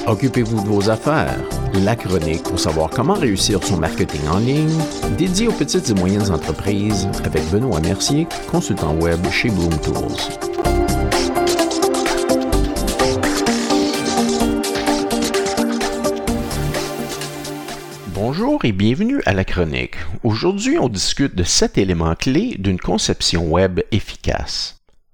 Occupez-vous de vos affaires. La chronique pour savoir comment réussir son marketing en ligne, dédié aux petites et moyennes entreprises avec Benoît Mercier, consultant web chez Bloom Tools. Bonjour et bienvenue à la chronique. Aujourd'hui, on discute de 7 éléments clés d'une conception web efficace.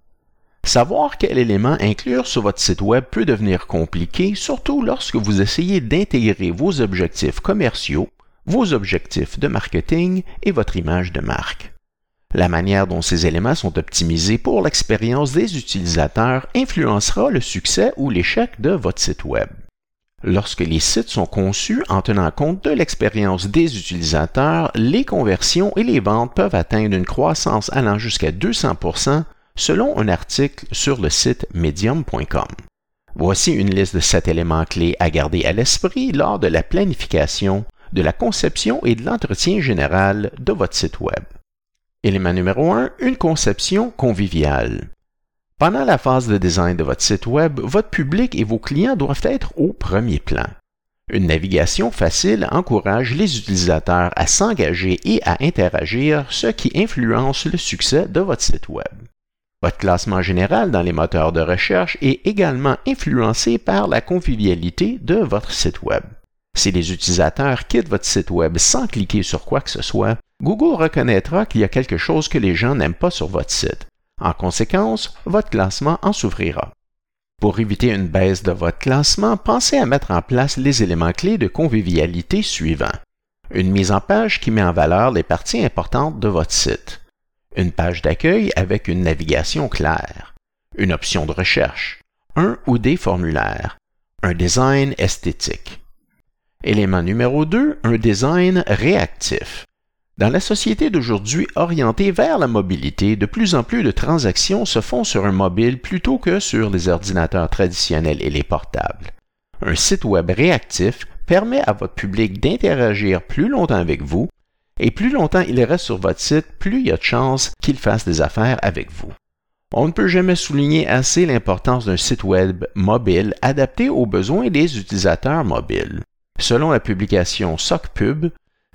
Savoir quel élément inclure sur votre site web peut devenir compliqué, surtout lorsque vous essayez d'intégrer vos objectifs commerciaux, vos objectifs de marketing et votre image de marque. La manière dont ces éléments sont optimisés pour l'expérience des utilisateurs influencera le succès ou l'échec de votre site web. Lorsque les sites sont conçus en tenant compte de l'expérience des utilisateurs, les conversions et les ventes peuvent atteindre une croissance allant jusqu'à 200% selon un article sur le site medium.com. Voici une liste de 7 éléments clés à garder à l'esprit lors de la planification, de la conception et de l'entretien général de votre site web. Élément numéro 1, une conception conviviale. Pendant la phase de design de votre site web, votre public et vos clients doivent être au premier plan. Une navigation facile encourage les utilisateurs à s'engager et à interagir, ce qui influence le succès de votre site web. Votre classement général dans les moteurs de recherche est également influencé par la convivialité de votre site web. Si les utilisateurs quittent votre site web sans cliquer sur quoi que ce soit, Google reconnaîtra qu'il y a quelque chose que les gens n'aiment pas sur votre site. En conséquence, votre classement en souffrira. Pour éviter une baisse de votre classement, pensez à mettre en place les éléments clés de convivialité suivants. Une mise en page qui met en valeur les parties importantes de votre site. Une page d'accueil avec une navigation claire, une option de recherche, un ou des formulaires, un design esthétique. Élément numéro 2, un design réactif. Dans la société d'aujourd'hui orientée vers la mobilité, de plus en plus de transactions se font sur un mobile plutôt que sur les ordinateurs traditionnels et les portables. Un site web réactif permet à votre public d'interagir plus longtemps avec vous, et plus longtemps il reste sur votre site, plus il y a de chances qu'il fasse des affaires avec vous. On ne peut jamais souligner assez l'importance d'un site web mobile adapté aux besoins des utilisateurs mobiles. Selon la publication SocPub,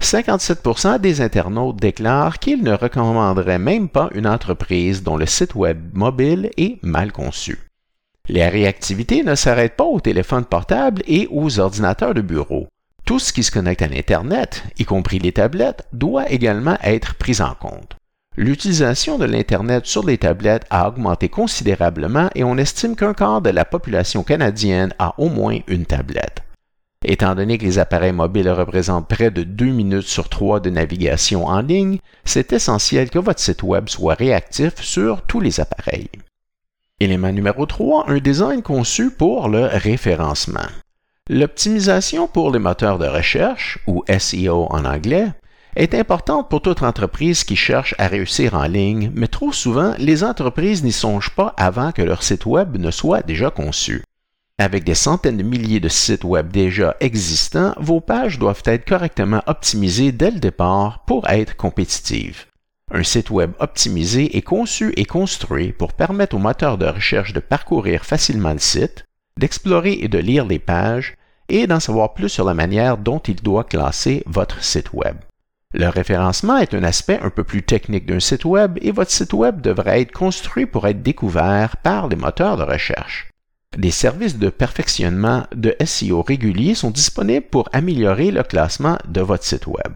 57% des internautes déclarent qu'ils ne recommanderaient même pas une entreprise dont le site web mobile est mal conçu. La réactivité ne s'arrête pas aux téléphones portables et aux ordinateurs de bureau. Tout ce qui se connecte à l'Internet, y compris les tablettes, doit également être pris en compte. L'utilisation de l'Internet sur les tablettes a augmenté considérablement et on estime qu'un quart de la population canadienne a au moins une tablette. Étant donné que les appareils mobiles représentent près de 2 minutes sur 3 de navigation en ligne, c'est essentiel que votre site web soit réactif sur tous les appareils. Élément numéro 3, un design conçu pour le référencement. L'optimisation pour les moteurs de recherche, ou SEO en anglais, est importante pour toute entreprise qui cherche à réussir en ligne, mais trop souvent, les entreprises n'y songent pas avant que leur site web ne soit déjà conçu. Avec des centaines de milliers de sites web déjà existants, vos pages doivent être correctement optimisées dès le départ pour être compétitives. Un site web optimisé est conçu et construit pour permettre aux moteurs de recherche de parcourir facilement le site, d'explorer et de lire les pages et d'en savoir plus sur la manière dont il doit classer votre site web. Le référencement est un aspect un peu plus technique d'un site web et votre site web devrait être construit pour être découvert par les moteurs de recherche. Des services de perfectionnement de SEO réguliers sont disponibles pour améliorer le classement de votre site web.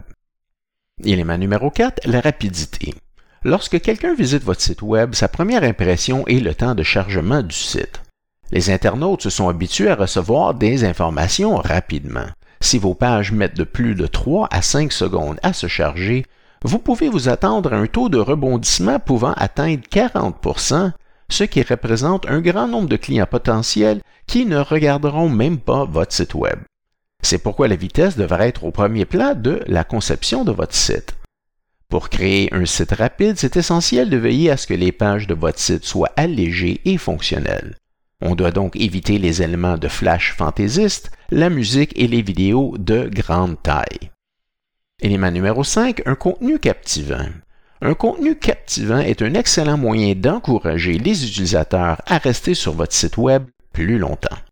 Élément numéro 4, la rapidité. Lorsque quelqu'un visite votre site web, sa première impression est le temps de chargement du site. Les internautes se sont habitués à recevoir des informations rapidement. Si vos pages mettent de plus de 3 à 5 secondes à se charger, vous pouvez vous attendre à un taux de rebondissement pouvant atteindre 40%, ce qui représente un grand nombre de clients potentiels qui ne regarderont même pas votre site web. C'est pourquoi la vitesse devrait être au premier plan de la conception de votre site. Pour créer un site rapide, c'est essentiel de veiller à ce que les pages de votre site soient allégées et fonctionnelles. On doit donc éviter les éléments de flash fantaisiste, la musique et les vidéos de grande taille. Élément numéro 5, un contenu captivant. Un contenu captivant est un excellent moyen d'encourager les utilisateurs à rester sur votre site web plus longtemps.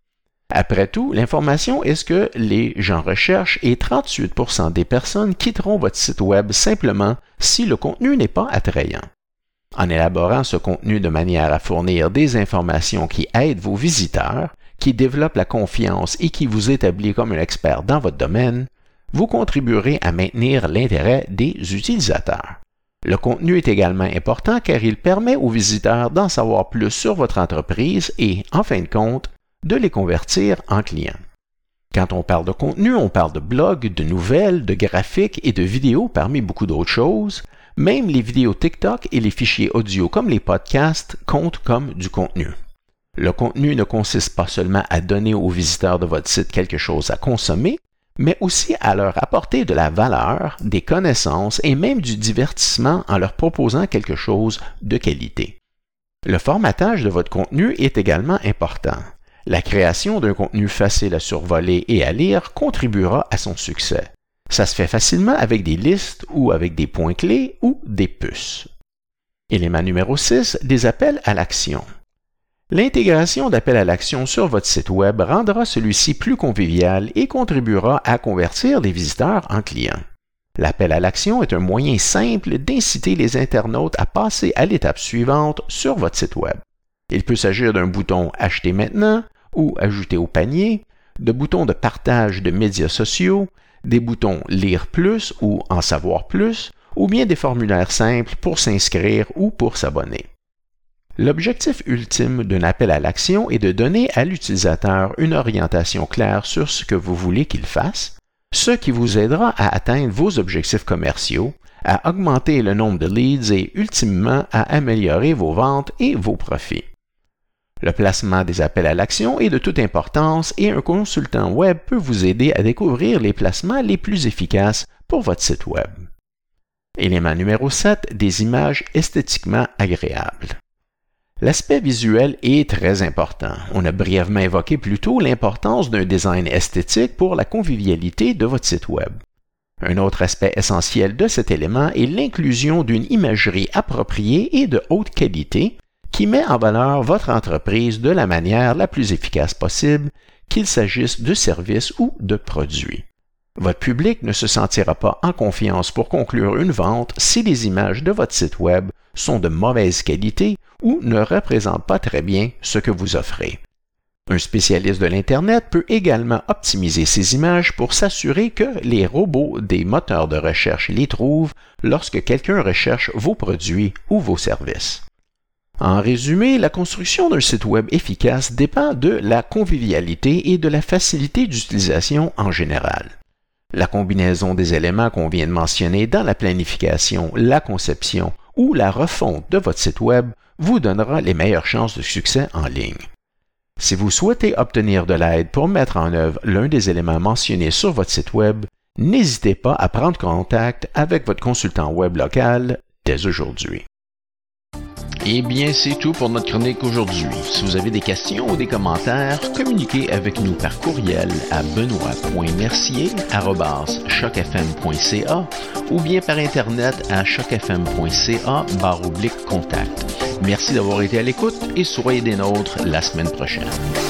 Après tout, l'information est ce que les gens recherchent et 38% des personnes quitteront votre site Web simplement si le contenu n'est pas attrayant. En élaborant ce contenu de manière à fournir des informations qui aident vos visiteurs, qui développent la confiance et qui vous établissent comme un expert dans votre domaine, vous contribuerez à maintenir l'intérêt des utilisateurs. Le contenu est également important car il permet aux visiteurs d'en savoir plus sur votre entreprise et, en fin de compte, de les convertir en clients. Quand on parle de contenu, on parle de blogs, de nouvelles, de graphiques et de vidéos parmi beaucoup d'autres choses. Même les vidéos TikTok et les fichiers audio comme les podcasts comptent comme du contenu. Le contenu ne consiste pas seulement à donner aux visiteurs de votre site quelque chose à consommer, mais aussi à leur apporter de la valeur, des connaissances et même du divertissement en leur proposant quelque chose de qualité. Le formatage de votre contenu est également important. La création d'un contenu facile à survoler et à lire contribuera à son succès. Ça se fait facilement avec des listes ou avec des points clés ou des puces. Élément numéro 6, des appels à l'action. L'intégration d'appels à l'action sur votre site Web rendra celui-ci plus convivial et contribuera à convertir les visiteurs en clients. L'appel à l'action est un moyen simple d'inciter les internautes à passer à l'étape suivante sur votre site Web. Il peut s'agir d'un bouton « Acheter maintenant » ou « Ajouter au panier », de boutons de partage de médias sociaux, des boutons « Lire plus » ou « En savoir plus », ou bien des formulaires simples pour s'inscrire ou pour s'abonner. L'objectif ultime d'un appel à l'action est de donner à l'utilisateur une orientation claire sur ce que vous voulez qu'il fasse, ce qui vous aidera à atteindre vos objectifs commerciaux, à augmenter le nombre de leads et ultimement à améliorer vos ventes et vos profits. Le placement des appels à l'action est de toute importance et un consultant Web peut vous aider à découvrir les placements les plus efficaces pour votre site Web. Élément numéro 7, des images esthétiquement agréables. L'aspect visuel est très important. On a brièvement évoqué plus tôt l'importance d'un design esthétique pour la convivialité de votre site Web. Un autre aspect essentiel de cet élément est l'inclusion d'une imagerie appropriée et de haute qualité qui met en valeur votre entreprise de la manière la plus efficace possible, qu'il s'agisse de services ou de produits. Votre public ne se sentira pas en confiance pour conclure une vente si les images de votre site Web sont de mauvaise qualité ou ne représentent pas très bien ce que vous offrez. Un spécialiste de l'Internet peut également optimiser ces images pour s'assurer que les robots des moteurs de recherche les trouvent lorsque quelqu'un recherche vos produits ou vos services. En résumé, la construction d'un site Web efficace dépend de la convivialité et de la facilité d'utilisation en général. La combinaison des éléments qu'on vient de mentionner dans la planification, la conception ou la refonte de votre site Web vous donnera les meilleures chances de succès en ligne. Si vous souhaitez obtenir de l'aide pour mettre en œuvre l'un des éléments mentionnés sur votre site Web, n'hésitez pas à prendre contact avec votre consultant Web local dès aujourd'hui. Eh bien, c'est tout pour notre chronique aujourd'hui. Si vous avez des questions ou des commentaires, communiquez avec nous par courriel à benoît.mercier@chocfm.ca ou bien par Internet à chocfm.ca/contact. Merci d'avoir été à l'écoute et soyez des nôtres la semaine prochaine.